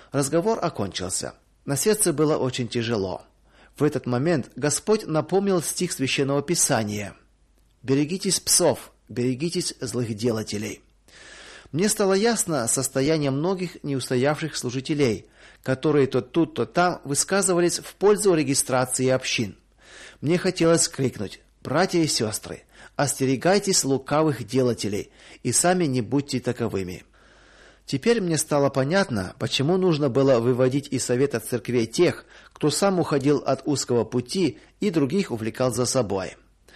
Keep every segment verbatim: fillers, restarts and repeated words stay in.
Разговор окончился. На сердце было очень тяжело. В этот момент Господь напомнил стих Священного Писания: «Берегитесь псов, берегитесь злых делателей». Мне стало ясно состояние многих неустоявших служителей, которые то тут, то там высказывались в пользу регистрации общин. Мне хотелось крикнуть: «Братья и сестры, остерегайтесь лукавых делателей и сами не будьте таковыми». Теперь мне стало понятно, почему нужно было выводить из совета церквей тех, кто сам уходил от узкого пути и других увлекал за собой.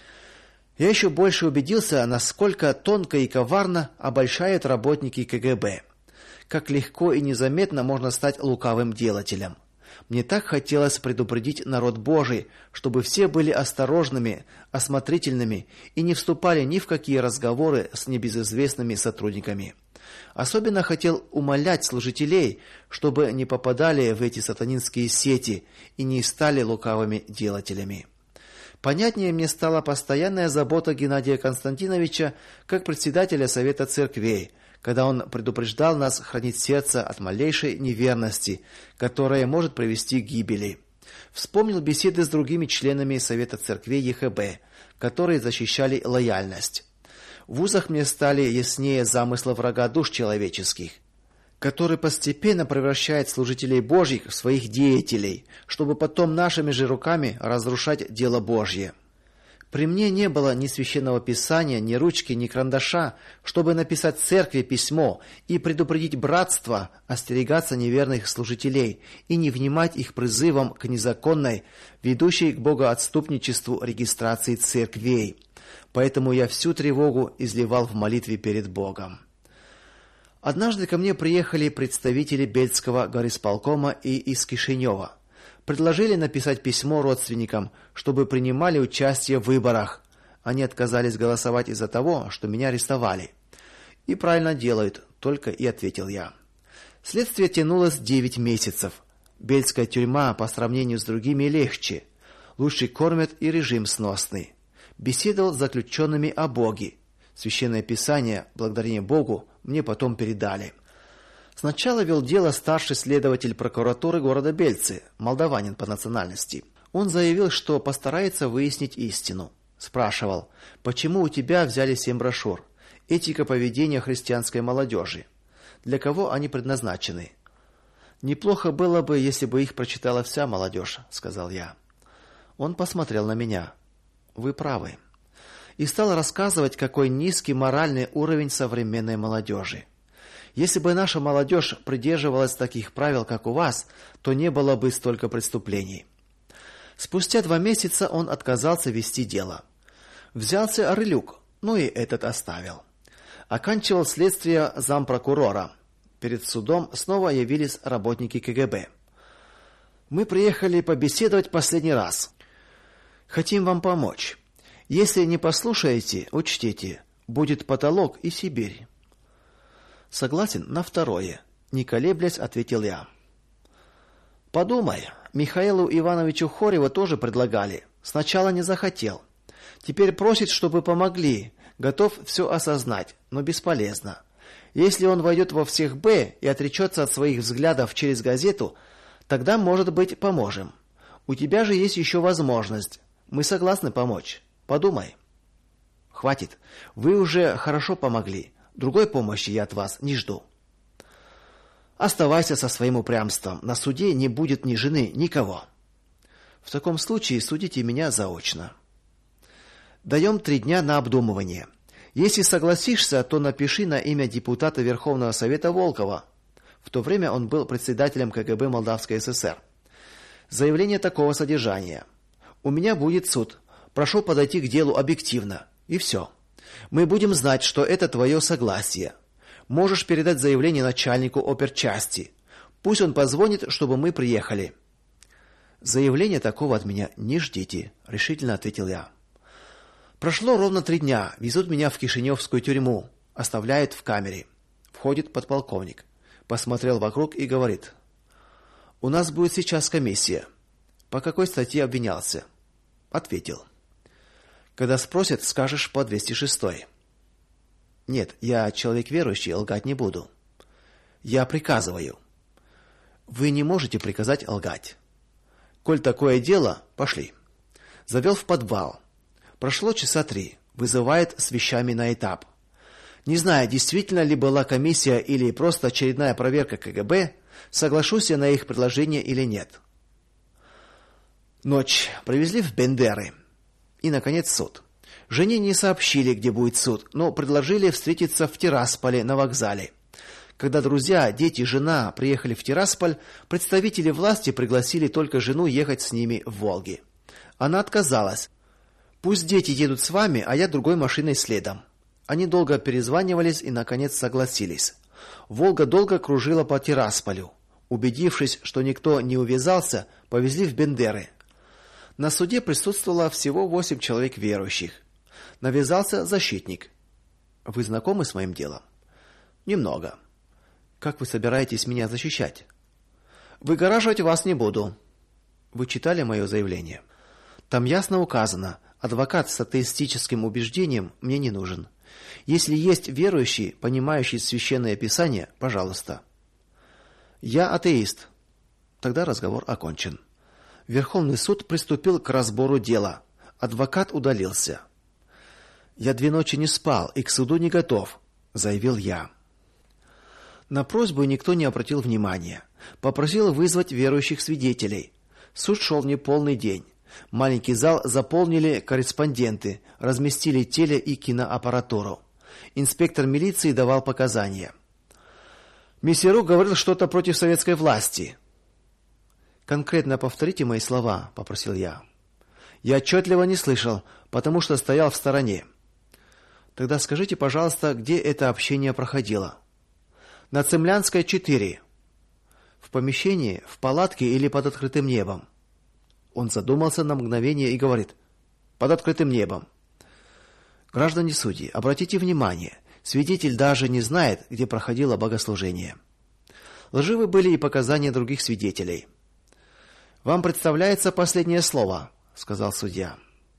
Я еще больше убедился, насколько тонко и коварно обольщают работники ка гэ бэ. Как легко и незаметно можно стать лукавым делателем. Мне так хотелось предупредить народ Божий, чтобы все были осторожными, осмотрительными и не вступали ни в какие разговоры с небезызвестными сотрудниками. Особенно хотел умолять служителей, чтобы не попадали в эти сатанинские сети и не стали лукавыми делателями. Понятнее мне стала постоянная забота Геннадия Константиновича как председателя Совета церквей, когда он предупреждал нас хранить сердце от малейшей неверности, которая может привести к гибели. Вспомнил беседы с другими членами Совета церквей е ха бэ, которые защищали лояльность. В вузах мне стали яснее замыслы врага душ человеческих, который постепенно превращает служителей Божьих в своих деятелей, чтобы потом нашими же руками разрушать дело Божье. При мне не было ни священного писания, ни ручки, ни карандаша, чтобы написать церкви письмо и предупредить братство остерегаться неверных служителей и не внимать их призывам к незаконной, ведущей к богоотступничеству регистрации церквей. Поэтому я всю тревогу изливал в молитве перед Богом. Однажды ко мне приехали представители Бельского горисполкома и из Кишинева. Предложили написать письмо родственникам, чтобы принимали участие в выборах. Они отказались голосовать из-за того, что меня арестовали. И правильно делают, только и ответил я. Следствие тянулось девять месяцев. Бельская тюрьма по сравнению с другими легче. Лучше кормят и режим сносный. Беседовал с заключенными о Боге. Священное Писание, благодарение Богу, мне потом передали. Сначала вел дело старший следователь прокуратуры города Бельцы, молдаванин по национальности. Он заявил, что постарается выяснить истину. Спрашивал: "Почему у тебя взяли семь брошюр? Этика поведения христианской молодежи. Для кого они предназначены?" "Неплохо было бы, если бы их прочитала вся молодежь», — сказал я. Он посмотрел на меня. "Вы правы". И стал рассказывать, какой низкий моральный уровень современной молодежи. Если бы наша молодежь придерживалась таких правил, как у вас, то не было бы столько преступлений. Спустя два месяца он отказался вести дело. Взялся Орылюк, но и этот оставил. Оканчивал следствие зампрокурора. Перед судом снова явились работники ка гэ бэ. "Мы приехали побеседовать последний раз. Хотим вам помочь. Если не послушаете, учтите, будет потолок и Сибирь". "Согласен на второе", не колеблясь, ответил я. "Подумай, Михаилу Ивановичу Хореву тоже предлагали. Сначала не захотел. Теперь просит, чтобы помогли. Готов все осознать, но бесполезно. Если он войдет во всех Б и отречется от своих взглядов через газету, тогда, может быть, поможем. У тебя же есть еще возможность. Мы согласны помочь. Подумай". "Хватит. Вы уже хорошо помогли. Другой помощи я от вас не жду". "Оставайся со своим упрямством. На суде не будет ни жены, никого". "В таком случае судите меня заочно". "Даем три дня на обдумывание. Если согласишься, то напиши на имя депутата Верховного Совета Волкова". В то время он был председателем ка гэ бэ Молдавской эс эс эр. "Заявление такого содержания: у меня будет суд. Прошу подойти к делу объективно". И все. Мы будем знать, что это твое согласие. Можешь передать заявление начальнику оперчасти. Пусть он позвонит, чтобы мы приехали. "Заявления такого от меня не ждите", решительно ответил я. Прошло ровно три дня. Везут меня в Кишиневскую тюрьму, оставляют в камере. Входит подполковник, посмотрел вокруг и говорит: "У нас будет сейчас комиссия. По какой статье обвинялся?" Ответил. "Когда спросят, скажешь по двести шестой. "Нет, я человек верующий, лгать не буду". "Я приказываю". Вы не можете приказать лгать. Коль такое дело, пошли. Завел в подвал. Прошло часа три. Вызывает с вещами на этап. Не знаю, действительно ли была комиссия или просто очередная проверка КГБ, соглашусь я на их предложение или нет. Ночь. Привезли в Бендеры. И наконец суд. Жене не сообщили, где будет суд, но предложили встретиться в Тирасполе на вокзале. Когда друзья, дети, жена приехали в Тирасполь, представители власти пригласили только жену ехать с ними в Волге. Она отказалась. Пусть дети едут с вами, а я другой машиной следом. Они долго перезванивались и наконец согласились. Волга долго кружила по Тирасполю. Убедившись, что никто не увязался, повезли в Бендеры. На суде присутствовало всего восемь человек верующих. Навязался защитник. Вы знакомы с моим делом? Немного. Как вы собираетесь меня защищать? Выгораживать вас не буду. Вы читали мое заявление? Там ясно указано: адвокат с атеистическим убеждением мне не нужен. Если есть верующий, понимающий священное писание, пожалуйста. Я атеист. Тогда разговор окончен. Верховный суд приступил к разбору дела. Адвокат удалился. Я две ночи не спал и к суду не готов, заявил я. На просьбу никто не обратил внимания. Попросил вызвать верующих свидетелей. Суд шел неполный день. Маленький зал заполнили корреспонденты, разместили теле- и киноаппаратуру. Инспектор милиции давал показания. Мессеру говорил что-то против советской власти. Конкретно повторите мои слова, попросил я. Я отчетливо не слышал, потому что стоял в стороне. Тогда скажите, пожалуйста, где это общение проходило? На Цемлянской, четыре. В помещении, в палатке или под открытым небом? Он задумался на мгновение и говорит: под открытым небом. Граждане судьи, обратите внимание, свидетель даже не знает, где проходило богослужение. Лживы были и показания других свидетелей. Вам представляется последнее слово, сказал судья.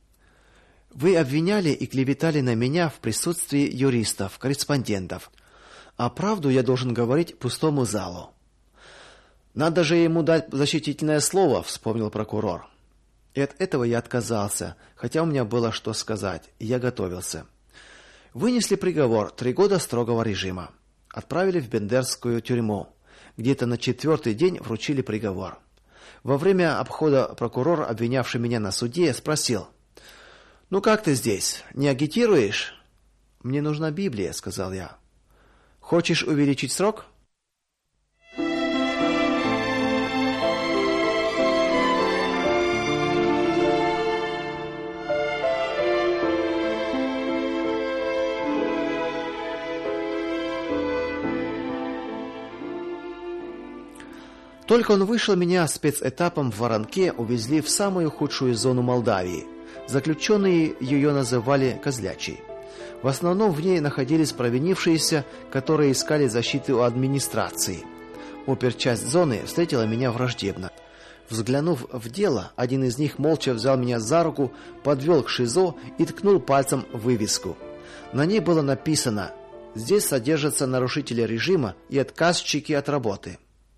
Вы обвиняли и клеветали на меня в присутствии юристов, корреспондентов. А правду я должен говорить пустому залу. Надо же ему дать защитительное слово, вспомнил прокурор. И от этого я отказался, хотя у меня было что сказать, и я готовился. Вынесли приговор: три года строгого режима. Отправили в Бендерскую тюрьму. Где-то на четвертый день вручили приговор. Во время обхода прокурор, обвинявший меня на суде, спросил: "Ну как ты здесь? Не агитируешь?" "Мне нужна Библия", сказал я. "Хочешь увеличить срок?" Только он вышел, меня спецэтапом в Воронке увезли в самую худшую зону Молдавии. Заключенные ее называли Козлячей. В основном в ней находились провинившиеся, которые искали защиты у администрации. Оперчасть зоны встретила меня враждебно. Взглянув в дело, один из них молча взял меня за руку, подвел к ШИЗО и ткнул пальцем в вывеску. На ней было написано: "Здесь содержатся нарушители режима и отказчики от работы".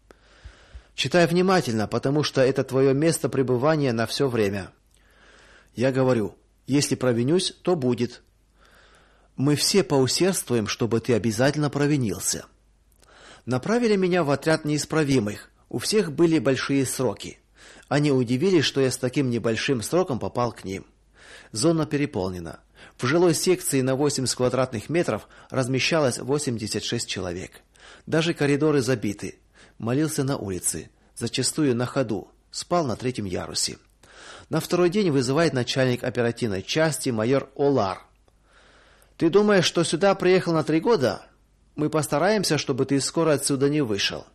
Читай внимательно, потому что это твое место пребывания на все время. Я говорю: если провинюсь, то будет. Мы все поусердствуем, чтобы ты обязательно провинился. Направили меня в отряд неисправимых. У всех были большие сроки. Они удивились, что я с таким небольшим сроком попал к ним. Зона переполнена. В жилой секции на восемьдесят квадратных метров размещалось восемьдесят шесть человек. Даже коридоры забиты. Молился на улице, зачастую на ходу, спал на третьем ярусе. На второй день вызывает начальник оперативной части майор Олар. Ты думаешь, что сюда приехал на три года? Мы постараемся, чтобы ты скоро отсюда не вышел.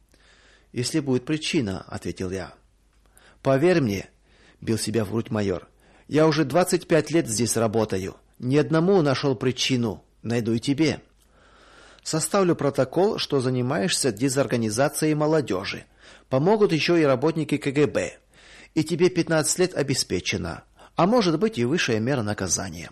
Если будет причина, ответил я. Поверь мне, бил себя в грудь майор. Я уже двадцать пять лет здесь работаю. Ни одному нашел причину, найду и тебе. Составлю протокол, что занимаешься дезорганизацией молодежи. Помогут еще и работники КГБ. И тебе пятнадцать лет обеспечено, а может быть и высшая мера наказания.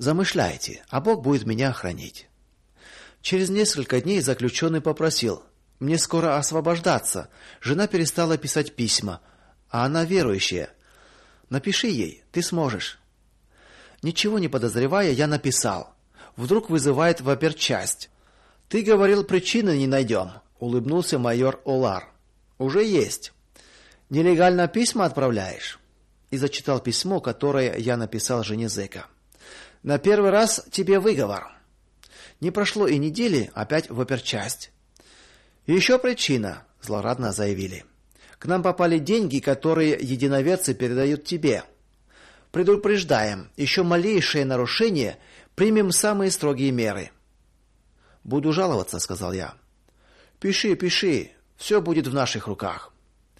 Замышляйте, а Бог будет меня охранять. Через несколько дней заключенный попросил: Мне скоро освобождаться. Жена перестала писать письма, а она верующая. Напиши ей, ты сможешь. Ничего не подозревая, я написал. Вдруг вызывает в оперчасть. Ты говорил, причины не найдем», — улыбнулся майор Олар. Уже есть. Нелегально письма отправляешь? И зачитал письмо, которое я написал жене зэка. На первый раз тебе выговор. Не прошло и недели, опять в оперчасть. Еще причина, злорадно заявили. К нам попали деньги, которые единоверцы передают тебе. Предупреждаем, еще малейшее нарушение, примем самые строгие меры. Буду жаловаться, сказал я. Пиши, пиши, все будет в наших руках.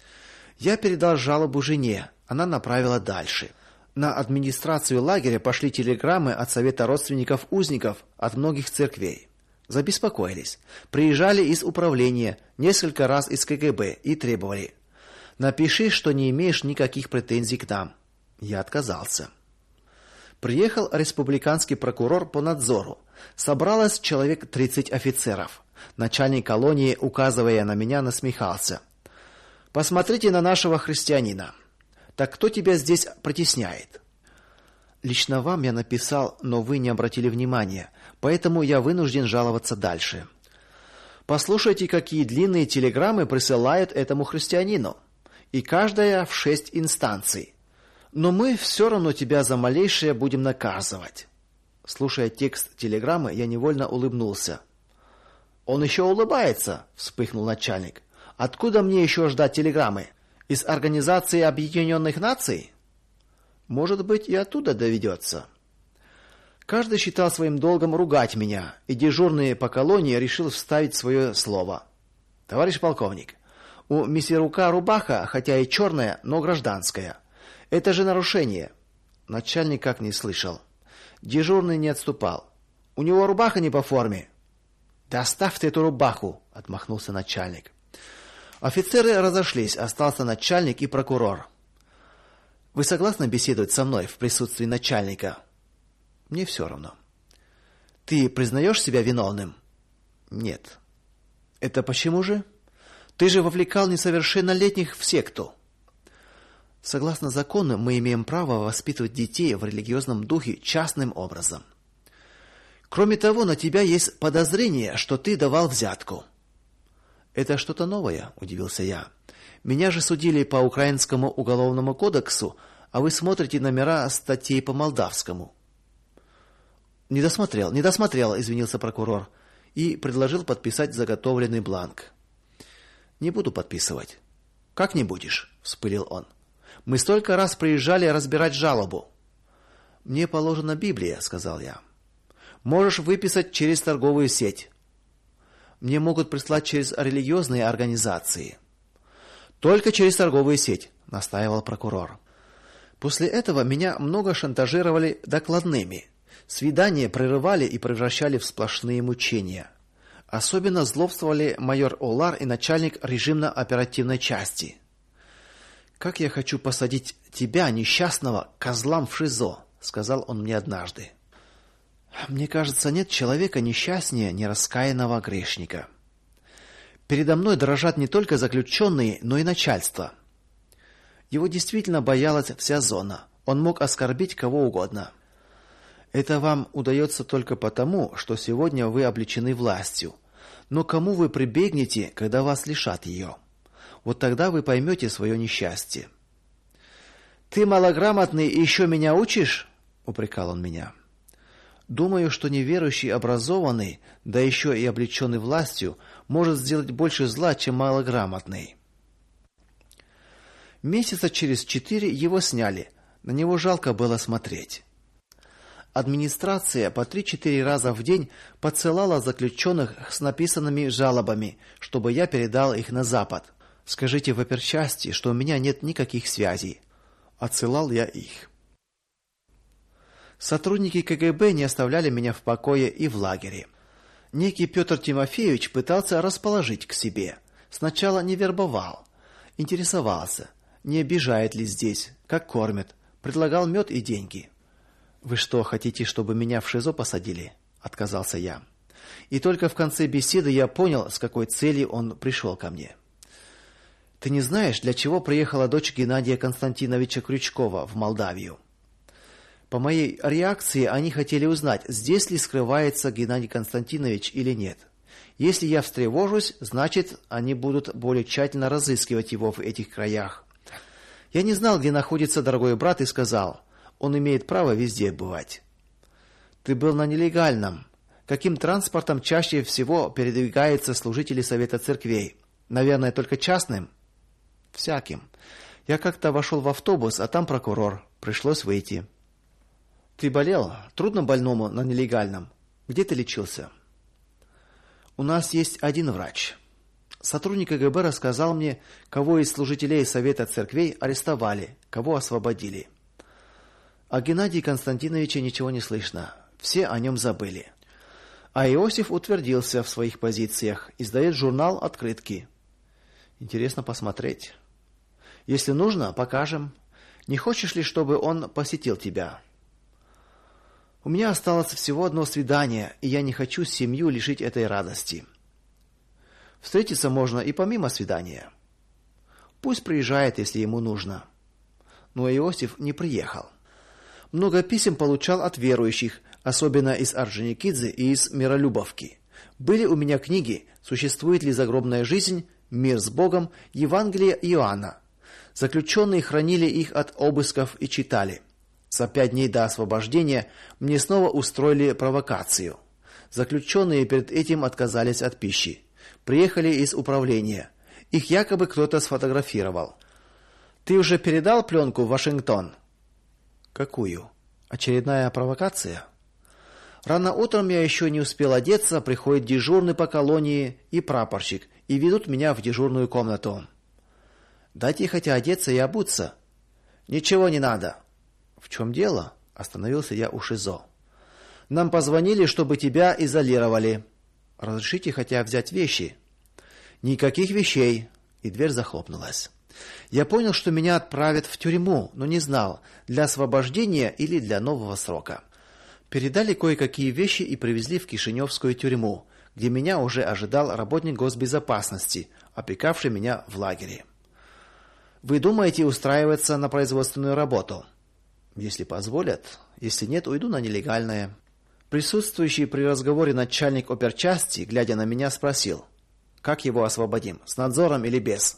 Я передал жалобу жене, она направила дальше. На администрацию лагеря пошли телеграммы от совета родственников узников от многих церквей. Забеспокоились. Приезжали из управления, несколько раз из ка гэ бэ и требовали: "Напиши, что не имеешь никаких претензий к нам". Я отказался. Приехал республиканский прокурор по надзору. Собралось человек тридцать офицеров. Начальник колонии, указывая на меня, насмехался. Посмотрите на нашего христианина. Так кто тебя здесь притесняет? Лично вам я написал, но вы не обратили внимания, поэтому я вынужден жаловаться дальше. Послушайте, какие длинные телеграммы присылают этому христианину, и каждая в шесть инстанций. Но мы все равно тебя за малейшее будем наказывать. Слушая текст телеграммы, я невольно улыбнулся. Он еще улыбается, вспыхнул начальник. Откуда мне еще ждать телеграммы? Из Организации Объединенных Наций? Может быть, и оттуда доведется. Каждый считал своим долгом ругать меня, и дежурный по колонии решил вставить свое слово. Товарищ полковник, у мессерука рубаха, хотя и черная, но гражданская. Это же нарушение. Начальник как не слышал. Дежурный не отступал. У него рубаха не по форме. Да оставь ты эту рубаху, отмахнулся начальник. Офицеры разошлись, остался начальник и прокурор. Вы согласны беседовать со мной в присутствии начальника? Мне все равно. Ты признаешь себя виновным? Нет. Это почему же? Ты же вовлекал несовершеннолетних в секту. Согласно закону, мы имеем право воспитывать детей в религиозном духе частным образом. Кроме того, на тебя есть подозрение, что ты давал взятку. Это что-то новое, удивился я. Меня же судили по украинскому уголовному кодексу, а вы смотрите номера статей по молдавскому. Не досмотрел, не досмотрел, извинился прокурор и предложил подписать заготовленный бланк. Не буду подписывать. Как не будешь, вспылил он. Мы столько раз приезжали разбирать жалобу. Мне положена Библия, сказал я. Можешь выписать через торговую сеть. Мне могут прислать через религиозные организации. Только через торговую сеть, настаивал прокурор. После этого меня много шантажировали докладными. Свидания прерывали и превращали в сплошные мучения. Особенно злобствовали майор Олар и начальник режимно-оперативной части. Как я хочу посадить тебя, несчастного, козлам в ШИЗО, сказал он мне однажды. Мне кажется, нет человека несчастнее нераскаянного грешника. Передо мной дрожат не только заключенные, но и начальство. Его действительно боялась вся зона. Он мог оскорбить кого угодно. Это вам удается только потому, что сегодня вы облечены властью. Но кому вы прибегнете, когда вас лишат ее? Вот тогда вы поймете свое несчастье. Ты малограмотный и еще меня учишь? Упрекал он меня. Думаю, что неверующий образованный, да еще и облеченный властью, может сделать больше зла, чем малограмотный. Месяца через четыре его сняли. На него жалко было смотреть. Администрация по три-четыре раза в день подсылала заключенных с написанными жалобами, чтобы я передал их на Запад. Скажите в оперчасти, что у меня нет никаких связей. Отсылал я их. Сотрудники ка гэ бэ не оставляли меня в покое и в лагере. Некий Петр Тимофеевич пытался расположить к себе. Сначала не вербовал, интересовался, не обижает ли здесь, как кормят, предлагал мед и деньги. Вы что, хотите, чтобы меня в ШИЗО посадили? Отказался я. И только в конце беседы я понял, с какой целью он пришел ко мне. Ты не знаешь, для чего приехала дочь Геннадия Константиновича Крючкова в Молдавию? По моей реакции они хотели узнать, здесь ли скрывается Геннадий Константинович или нет. Если я встревожусь, значит, они будут более тщательно разыскивать его в этих краях. Я не знал, где находится дорогой брат, и сказал: он имеет право везде бывать. Ты был на нелегальном. Каким транспортом чаще всего передвигаются служители Совета церквей? Наверное, только частным? Всяким. Я как-то вошел в автобус, а там прокурор. Пришлось выйти. Ты болел? Трудно больному на нелегальном. Где ты лечился? У нас есть один врач. Сотрудник КГБ рассказал мне, кого из служителей Совета церквей арестовали, кого освободили. О Геннадии Константиновиче ничего не слышно. Все о нем забыли. А Иосиф утвердился в своих позициях, издает журнал «Открытки». Интересно посмотреть. Если нужно, покажем. Не хочешь ли, чтобы он посетил тебя? У меня осталось всего одно свидание, и я не хочу семью лишить этой радости. Встретиться можно и помимо свидания. Пусть приезжает, если ему нужно. Но Иосиф не приехал. Много писем получал от верующих, особенно из Орджоникидзе и из Миролюбовки. Были у меня книги «Существует ли загробная жизнь?», «Мир с Богом», «Евангелие Иоанна». Заключенные хранили их от обысков и читали. За пять дней до освобождения мне снова устроили провокацию. Заключенные перед этим отказались от пищи. Приехали из управления. Их якобы кто-то сфотографировал. Ты уже передал пленку в Вашингтон? Какую? Очередная провокация? Рано утром я еще не успел одеться, приходит дежурный по колонии и прапорщик, и ведут меня в дежурную комнату. Дайте хотя одеться и обуться. Ничего не надо. В чем дело? Остановился я у ШИЗО. Нам позвонили, чтобы тебя изолировали. Разрешите хотя взять вещи? Никаких вещей. И дверь захлопнулась. Я понял, что меня отправят в тюрьму, но не знал, для освобождения или для нового срока. Передали кое-какие вещи и привезли в Кишиневскую тюрьму, где меня уже ожидал работник госбезопасности, опекавший меня в лагере. Вы думаете устраиваться на производственную работу? Если позволят, если нет, уйду на нелегальное. Присутствующий при разговоре начальник оперчасти, глядя на меня, спросил: как его освободим, с надзором или без?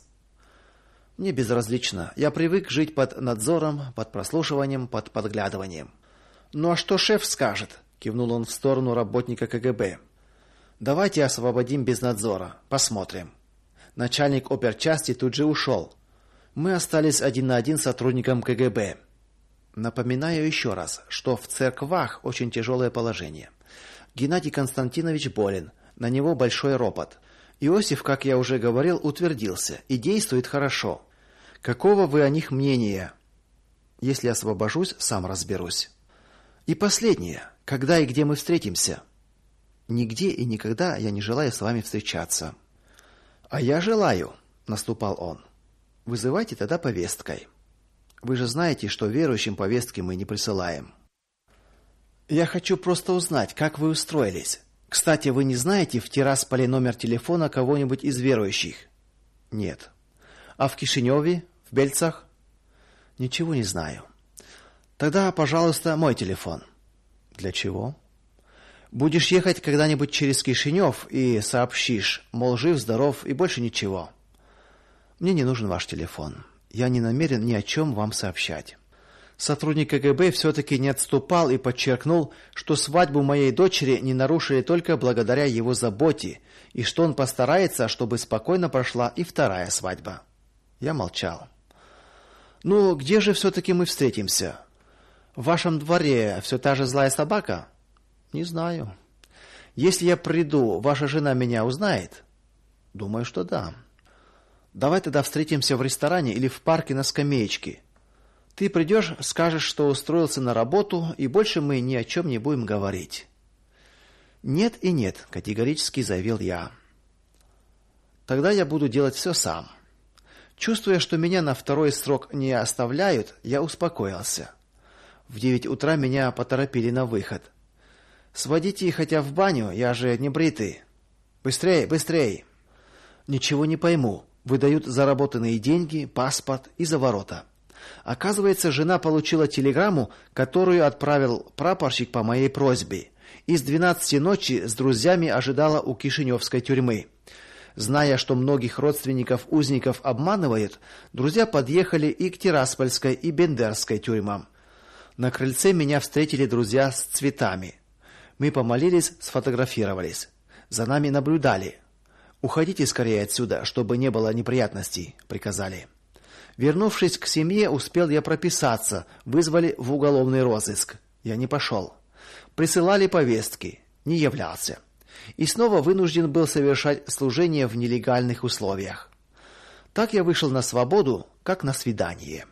Мне безразлично. Я привык жить под надзором, под прослушиванием, под подглядыванием. Ну а что шеф скажет? Кивнул он в сторону работника КГБ. Давайте освободим без надзора, посмотрим. Начальник оперчасти тут же ушел. Мы остались один на один с сотрудником КГБ. Напоминаю еще раз, что в церквах очень тяжелое положение. Геннадий Константинович болен, на него большой ропот. Иосиф, как я уже говорил, утвердился и действует хорошо. Какого вы о них мнения? Если освобожусь, сам разберусь. И последнее. Когда и где мы встретимся? Нигде и никогда я не желаю с вами встречаться. А я желаю, наступал он. Вызывайте тогда повесткой. Вы же знаете, что верующим повестки мы не присылаем. Я хочу просто узнать, как вы устроились. Кстати, вы не знаете в Тирасполе номер телефона кого-нибудь из верующих? Нет. А в Кишиневе, в Бельцах? Ничего не знаю. Тогда, пожалуйста, мой телефон. Для чего? Будешь ехать когда-нибудь через Кишинев и сообщишь, мол, жив, здоров и больше ничего. Мне не нужен ваш телефон. Я не намерен ни о чем вам сообщать. Сотрудник КГБ все-таки не отступал и подчеркнул, что свадьбу моей дочери не нарушили только благодаря его заботе, и что он постарается, чтобы спокойно прошла и вторая свадьба. Я молчал. Ну, где же все-таки мы встретимся? В вашем дворе все та же злая собака? Не знаю. Если я приду, ваша жена меня узнает? Думаю, что да. Давай тогда встретимся в ресторане или в парке на скамеечке. Ты придешь, скажешь, что устроился на работу, и больше мы ни о чем не будем говорить. Нет и нет, категорически заявил я. Тогда я буду делать все сам. Чувствуя, что меня на второй срок не оставляют, я успокоился. В девять утра меня поторопили на выход. Сводите их хотя в баню, я же не бритый. Быстрей, быстрей. Ничего не пойму. Выдают заработанные деньги, паспорт и за ворота. Оказывается, жена получила телеграмму, которую отправил прапорщик по моей просьбе. И с двенадцати ночи с друзьями ожидала у Кишиневской тюрьмы. Зная, что многих родственников узников обманывают, друзья подъехали и к Тираспольской и Бендерской тюрьмам. На крыльце меня встретили друзья с цветами. Мы помолились, сфотографировались. За нами наблюдали. Уходите скорее отсюда, чтобы не было неприятностей, приказали. Вернувшись к семье, успел я прописаться, вызвали в уголовный розыск. Я не пошел. Присылали повестки, не являлся. И снова вынужден был совершать служение в нелегальных условиях. Так я вышел на свободу, как на свидание.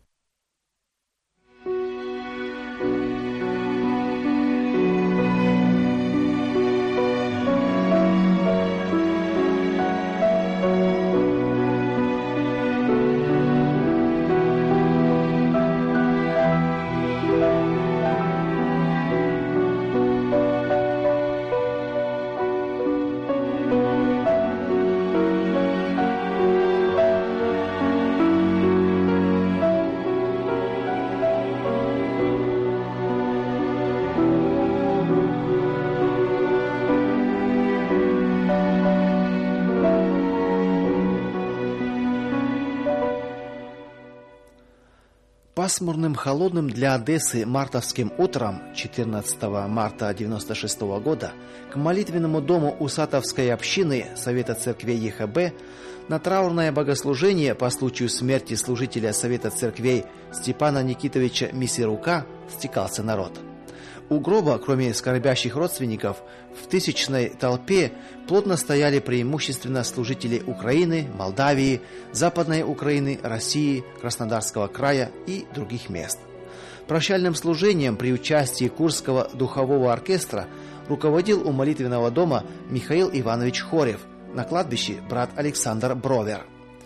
Пасмурным, холодным для Одессы мартовским утром четырнадцатого марта девяносто шестого года к молитвенному дому Усатовской общины Совета церквей ЕХБ на траурное богослужение по случаю смерти служителя Совета церквей Степана Никитовича Мисирука стекался народ. У гроба, кроме скорбящих родственников, в тысячной толпе плотно стояли преимущественно служители Украины, Молдавии, Западной Украины, России, Краснодарского края и других мест. Прощальным служением при участии Курского духового оркестра руководил у молитвенного дома Михаил Иванович Хорев, на кладбище брат Александр Бровер.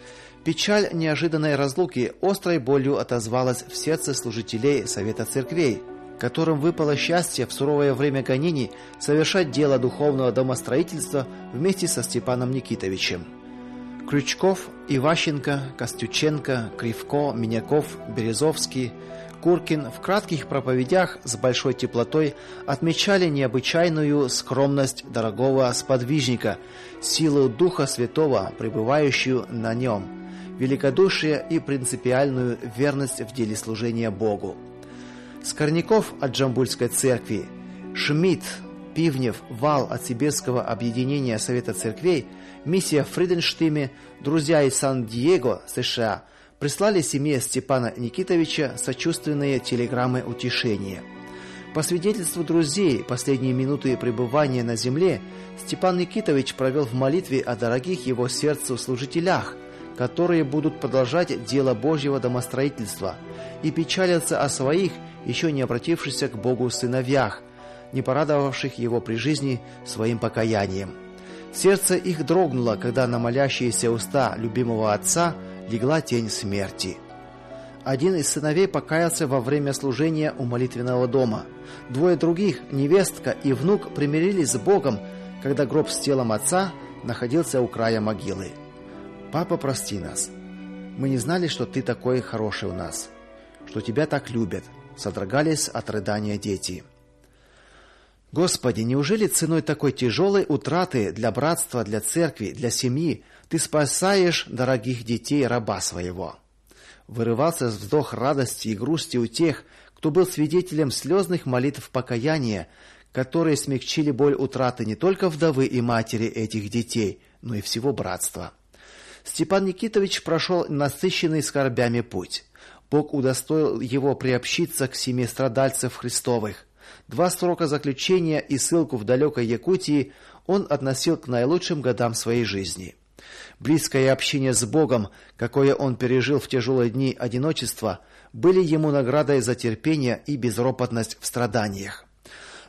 Печаль неожиданной разлуки острой болью отозвалась в сердце служителей Совета церквей, которым выпало счастье в суровое время гонений совершать дело духовного домостроительства вместе со Степаном Никитовичем. Крючков, Иващенко, Костюченко, Кривко, Миняков, Березовский, Куркин в кратких проповедях с большой теплотой отмечали необычайную скромность дорогого сподвижника, силу Духа Святого, пребывающую на нем, великодушие и принципиальную верность в деле служения Богу. Скорняков от Джамбульской церкви, Шмидт, Пивнев, Вал от Сибирского объединения Совета церквей, миссия в Фриденштиме, друзья из Сан-Диего, США, прислали семье Степана Никитовича сочувственные телеграммы утешения. По свидетельству друзей, последние минуты пребывания на земле Степан Никитович провел в молитве о дорогих его сердцу служителях, которые будут продолжать дело Божьего домостроительства, и печалятся о своих, еще не обратившихся к Богу сыновьях, не порадовавших его при жизни своим покаянием. Сердце их дрогнуло, когда на молящиеся уста любимого отца легла тень смерти. Один из сыновей покаялся во время служения у молитвенного дома. Двое других, невестка и внук, примирились с Богом, когда гроб с телом отца находился у края могилы. «Папа, прости нас. Мы не знали, что ты такой хороший у нас, что тебя так любят», содрогались от рыдания дети. Господи, неужели ценой такой тяжелой утраты для братства, для церкви, для семьи ты спасаешь дорогих детей раба своего? Вырывался вздох радости и грусти у тех, кто был свидетелем слезных молитв покаяния, которые смягчили боль утраты не только вдовы и матери этих детей, но и всего братства. Степан Никитович прошел насыщенный скорбями путь. Бог удостоил его приобщиться к семье страдальцев Христовых. Два срока заключения и ссылку в далекой Якутии он относил к наилучшим годам своей жизни. Близкое общение с Богом, какое он пережил в тяжелые дни одиночества, были ему наградой за терпение и безропотность в страданиях.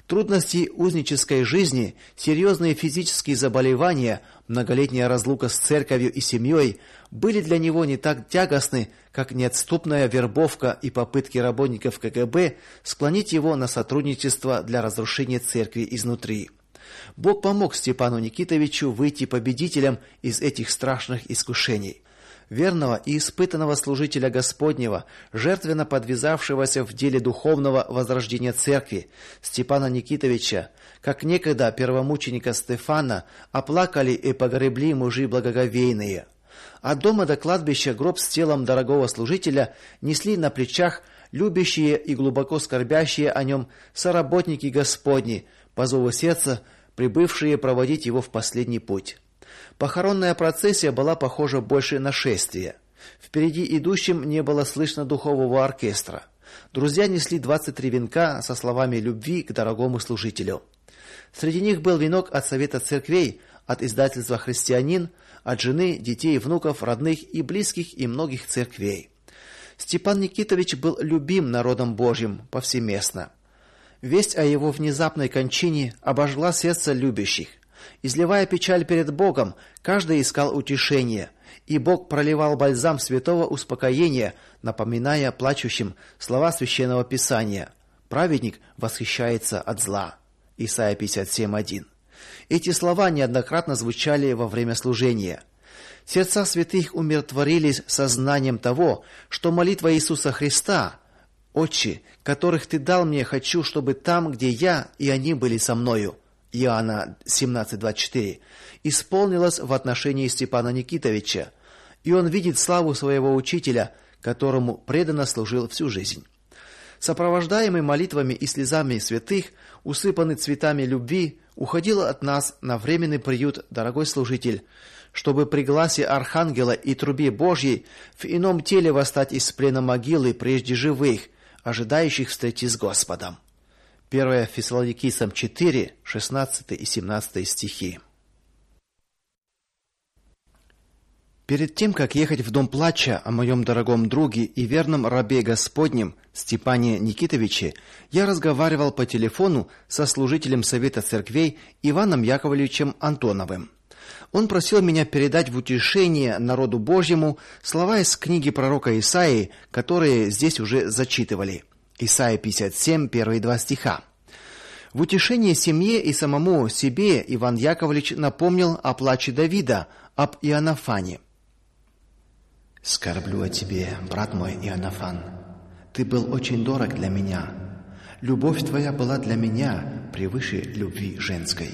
Трудности узнической жизни, серьезные физические заболевания, многолетняя разлука с церковью и семьей были для него не так тягостны, как неотступная вербовка и попытки работников ка гэ бэ склонить его на сотрудничество для разрушения церкви изнутри. Бог помог Степану Никитовичу выйти победителем из этих страшных искушений. Верного и испытанного служителя Господнего, жертвенно подвязавшегося в деле духовного возрождения церкви, Степана Никитовича, как некогда первомученика Стефана, оплакали и погребли мужи благоговейные. От дома до кладбища гроб с телом дорогого служителя несли на плечах любящие и глубоко скорбящие о нем соработники Господни, по зову сердца прибывшие проводить его в последний путь. Похоронная процессия была похожа больше на шествие. Впереди идущим не было слышно духового оркестра. Друзья несли двадцать три венка со словами любви к дорогому служителю. Среди них был венок от Совета церквей, от издательства «Христианин», от жены, детей, внуков, родных и близких и многих церквей. Степан Никитович был любим народом Божьим повсеместно. Весть о его внезапной кончине обожгла сердце любящих. Изливая печаль перед Богом, каждый искал утешения, и Бог проливал бальзам святого успокоения, напоминая плачущим слова священного писания: праведник восхищается от зла. Исайя пятьдесят семь один. Эти слова неоднократно звучали во время служения. Сердца святых умиротворились сознанием того, что молитва Иисуса Христа: «Отче, которых ты дал мне, хочу, чтобы там, где я, и они были со мною», Иоанна семнадцать двадцать четыре, исполнилась в отношении Степана Никитовича, и он видит славу своего учителя, которому преданно служил всю жизнь. Сопровождаемый молитвами и слезами святых, усыпанный цветами любви, уходил от нас на временный приют дорогой служитель, чтобы при гласе архангела и трубе Божьей в ином теле восстать из плена могилы прежде живых, ожидающих встречи с Господом. первое Фессалоникийцам четыре, шестнадцатый и семнадцатый стихи. Перед тем, как ехать в дом плача о моем дорогом друге и верном рабе Господнем Степане Никитовиче, я разговаривал по телефону со служителем Совета церквей Иваном Яковлевичем Антоновым. Он просил меня передать в утешение народу Божьему слова из книги пророка Исаии, которые здесь уже зачитывали. Исайя пятьдесят семь, первые два стиха. В утешение семье и самому себе Иван Яковлевич напомнил о плаче Давида, об Иоаннафане. «Скорблю о тебе, брат мой Иоаннафан. Ты был очень дорог для меня. Любовь твоя была для меня превыше любви женской».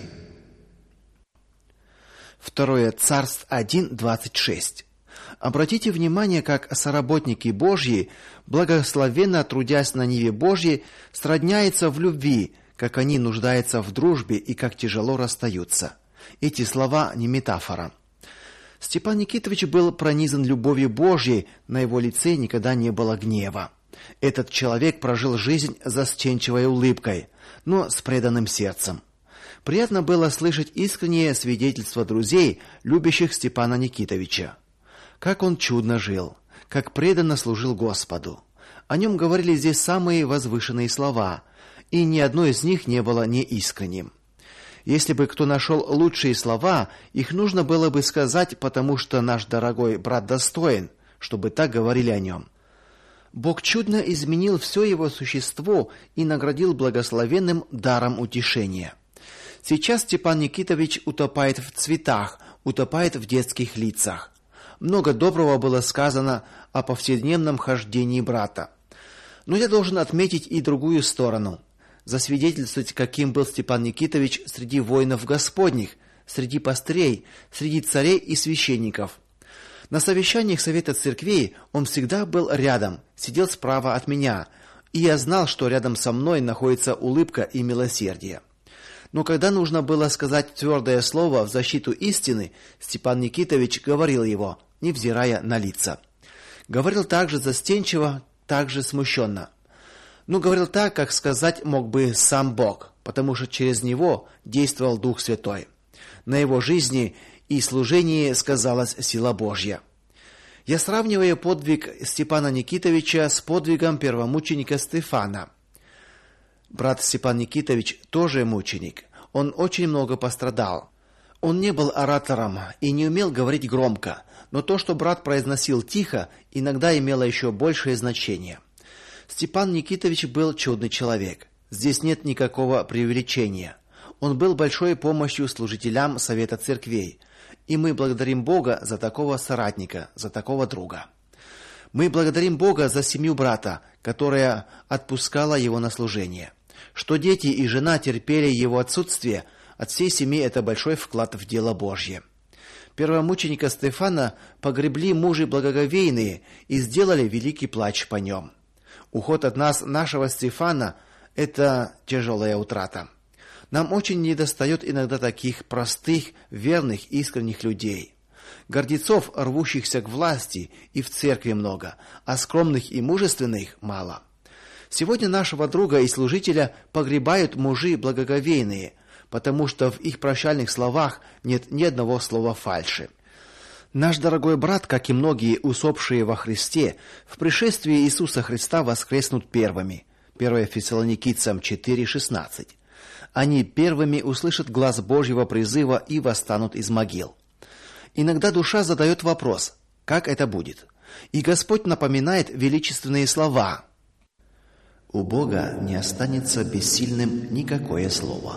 Второе Царств один, двадцать шесть. Обратите внимание, как соработники Божьи, благословенно трудясь на ниве Божьей, сродняются в любви, как они нуждаются в дружбе и как тяжело расстаются. Эти слова не метафора. Степан Никитович был пронизан любовью Божьей, на его лице никогда не было гнева. Этот человек прожил жизнь застенчивой улыбкой, но с преданным сердцем. Приятно было слышать искреннее свидетельство друзей, любящих Степана Никитовича. Как он чудно жил, как преданно служил Господу. О нем говорили здесь самые возвышенные слова, и ни одно из них не было неискренним. Если бы кто нашел лучшие слова, их нужно было бы сказать, потому что наш дорогой брат достоин, чтобы так говорили о нем. Бог чудно изменил все его существо и наградил благословенным даром утешения. Сейчас Степан Никитович утопает в цветах, утопает в детских лицах. Много доброго было сказано о повседневном хождении брата. Но я должен отметить и другую сторону. Засвидетельствовать, каким был Степан Никитович среди воинов Господних, среди пастырей, среди царей и священников. На совещаниях Совета церквей он всегда был рядом, сидел справа от меня, и я знал, что рядом со мной находится улыбка и милосердие. Но когда нужно было сказать твердое слово в защиту истины, Степан Никитович говорил его, невзирая на лица. Говорил также застенчиво, также смущенно. Но говорил так, как сказать мог бы сам Бог, потому что через него действовал Дух Святой. На его жизни и служении сказалась сила Божья. Я сравниваю подвиг Степана Никитовича с подвигом первомученика Стефана. Брат Степан Никитович тоже мученик. Он очень много пострадал. Он не был оратором и не умел говорить громко, но то, что брат произносил тихо, иногда имело еще большее значение. Степан Никитович был чудный человек. Здесь нет никакого преувеличения. Он был большой помощью служителям Совета церквей, и мы благодарим Бога за такого соратника, за такого друга. Мы благодарим Бога за семью брата, которая отпускала его на служение. Что дети и жена терпели его отсутствие, от всей семьи это большой вклад в дело Божье. Первомученика Стефана погребли мужи благоговейные и сделали великий плач по нем. Уход от нас нашего Стефана это тяжелая утрата. Нам очень недостает иногда таких простых, верных, искренних людей. Гордецов, рвущихся к власти, и в церкви много, а скромных и мужественных мало. Сегодня нашего друга и служителя погребают мужи благоговейные, потому что в их прощальных словах нет ни одного слова фальши. Наш дорогой брат, как и многие усопшие во Христе, в пришествии Иисуса Христа воскреснут первыми. первое Фессалоникийцам четыре шестнадцать. Они первыми услышат глас Божьего призыва и восстанут из могил. Иногда душа задает вопрос: как это будет? И Господь напоминает величественные слова: у Бога не останется бессильным никакое слово.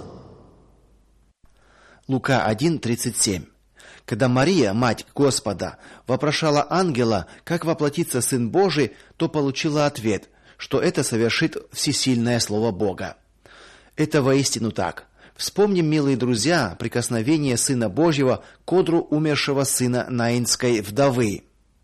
Лука один тридцать семь. Когда Мария, мать Господа, вопрошала ангела, как воплотится Сын Божий, то получила ответ, что это совершит всесильное слово Бога. Это воистину так. Вспомним, милые друзья, прикосновение Сына Божьего к одру умершего сына наинской вдовы.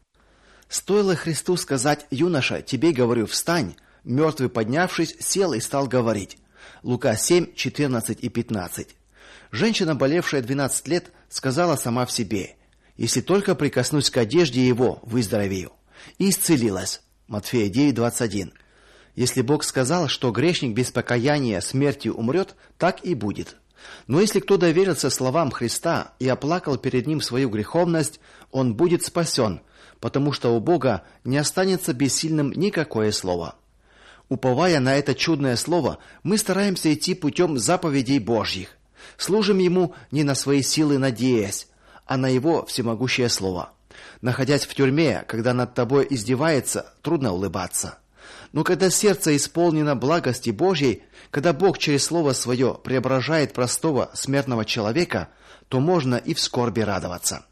Стоило Христу сказать: «Юноша, тебе говорю, встань», мертвый, поднявшись, сел и стал говорить. Лука семь четырнадцать и пятнадцать. Женщина, болевшая двенадцать лет, сказала сама в себе: «Если только прикоснусь к одежде его, выздоровею». И исцелилась. Матфея девять двадцать один. Если Бог сказал, что грешник без покаяния смертью умрет, так и будет. Но если кто доверился словам Христа и оплакал перед ним свою греховность, он будет спасен, потому что у Бога не останется бессильным никакое слово. Уповая на это чудное слово, мы стараемся идти путем заповедей Божьих. Служим ему не на свои силы надеясь, а на его всемогущее слово. Находясь в тюрьме, когда над тобой издевается, трудно улыбаться. Но когда сердце исполнено благости Божьей, когда Бог через слово свое преображает простого смертного человека, то можно и в скорби радоваться.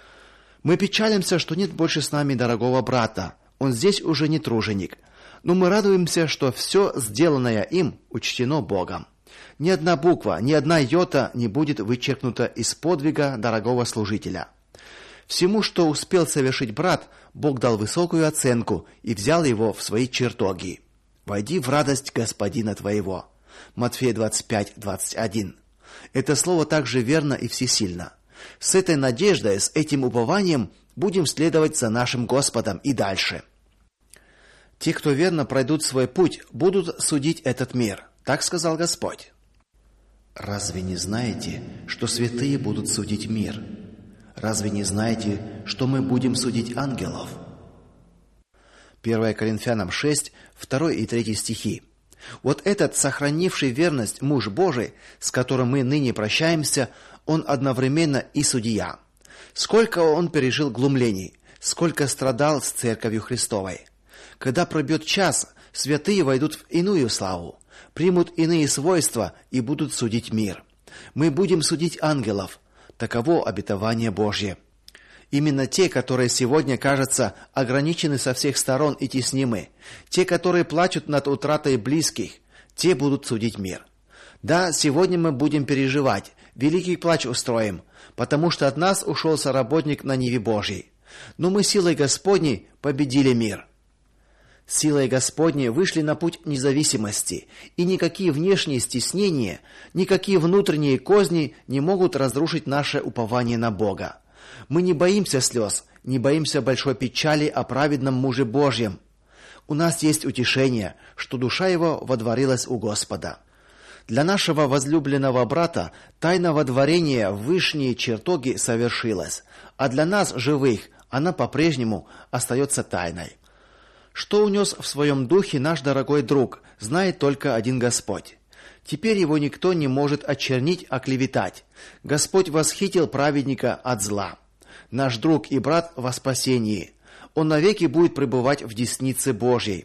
Мы печалимся, что нет больше с нами дорогого брата. Он здесь уже не труженик. Но мы радуемся, что все сделанное им учтено Богом. Ни одна буква, ни одна йота не будет вычеркнута из подвига дорогого служителя. Всему, что успел совершить брат, Бог дал высокую оценку и взял его в свои чертоги. «Войди в радость Господина твоего». Матфея двадцать пять двадцать один. Это слово также верно и всесильно. С этой надеждой, с этим упованием будем следовать за нашим Господом и дальше. Те, кто верно пройдут свой путь, будут судить этот мир. Так сказал Господь. Разве не знаете, что святые будут судить мир? Разве не знаете, что мы будем судить ангелов? первое Коринфянам шесть, второй и третий стихи. Вот этот, сохранивший верность муж Божий, с которым мы ныне прощаемся, он одновременно и судья. Сколько он пережил глумлений, сколько страдал с церковью Христовой. Когда пробьет час, святые войдут в иную славу, примут иные свойства и будут судить мир. Мы будем судить ангелов. Таково обетование Божье. Именно те, которые сегодня, кажется, ограничены со всех сторон и теснимы, те, которые плачут над утратой близких, те будут судить мир. Да, сегодня мы будем переживать, великий плач устроим, потому что от нас ушел соработник на ниве Божьей. Но мы силой Господней победили мир. Силой Господней вышли на путь независимости, и никакие внешние стеснения, никакие внутренние козни не могут разрушить наше упование на Бога. Мы не боимся слез, не боимся большой печали о праведном муже Божьем. У нас есть утешение, что душа его водворилась у Господа. Для нашего возлюбленного брата тайна водворения в вышние чертоги совершилась, а для нас, живых, она по-прежнему остается тайной. Что унес в своем духе наш дорогой друг, знает только один Господь. Теперь его никто не может очернить, оклеветать. Господь восхитил праведника от зла. Наш друг и брат во спасении. Он навеки будет пребывать в деснице Божьей.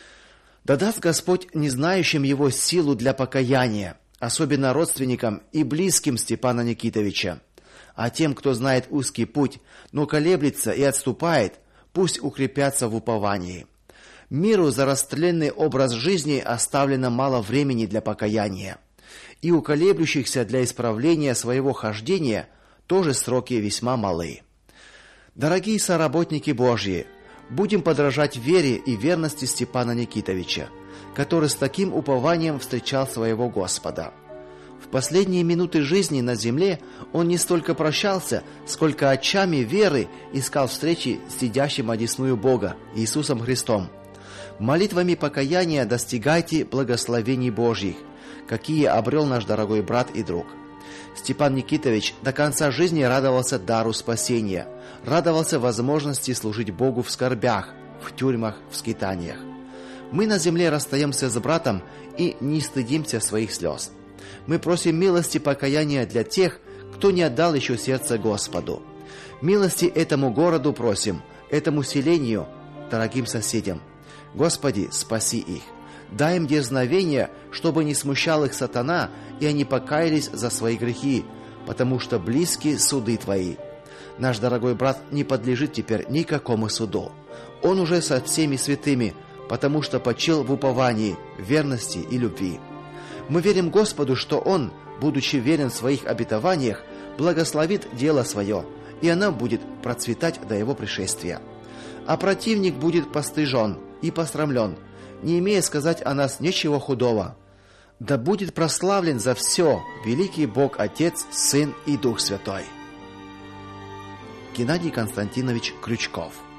Да даст Господь незнающим его силу для покаяния, особенно родственникам и близким Степана Никитовича. А тем, кто знает узкий путь, но колеблется и отступает, пусть укрепятся в уповании. Миру за расстрелянный образ жизни оставлено мало времени для покаяния, и у колеблющихся для исправления своего хождения тоже сроки весьма малы. Дорогие соработники Божьи, будем подражать вере и верности Степана Никитовича, который с таким упованием встречал своего Господа. В последние минуты жизни на земле он не столько прощался, сколько очами веры искал встречи с сидящим одесную Бога Иисусом Христом. Молитвами покаяния достигайте благословений Божьих, какие обрел наш дорогой брат и друг. Степан Никитович до конца жизни радовался дару спасения, радовался возможности служить Богу в скорбях, в тюрьмах, в скитаниях. Мы на земле расстаемся с братом и не стыдимся своих слез. Мы просим милости покаяния для тех, кто не отдал еще сердце Господу. Милости этому городу просим, этому селению, дорогим соседям. Господи, спаси их. Дай им дерзновение, чтобы не смущал их сатана, и они покаялись за свои грехи, потому что близки суды Твои. Наш дорогой брат не подлежит теперь никакому суду. Он уже со всеми святыми, потому что почил в уповании, верности и любви. Мы верим Господу, что Он, будучи верен в своих обетованиях, благословит дело свое, и оно будет процветать до Его пришествия. А противник будет постыжен и посрамлен, не имея сказать о нас ничего худого. Да будет прославлен за все великий Бог Отец, Сын и Дух Святой. Геннадий Константинович Крючков.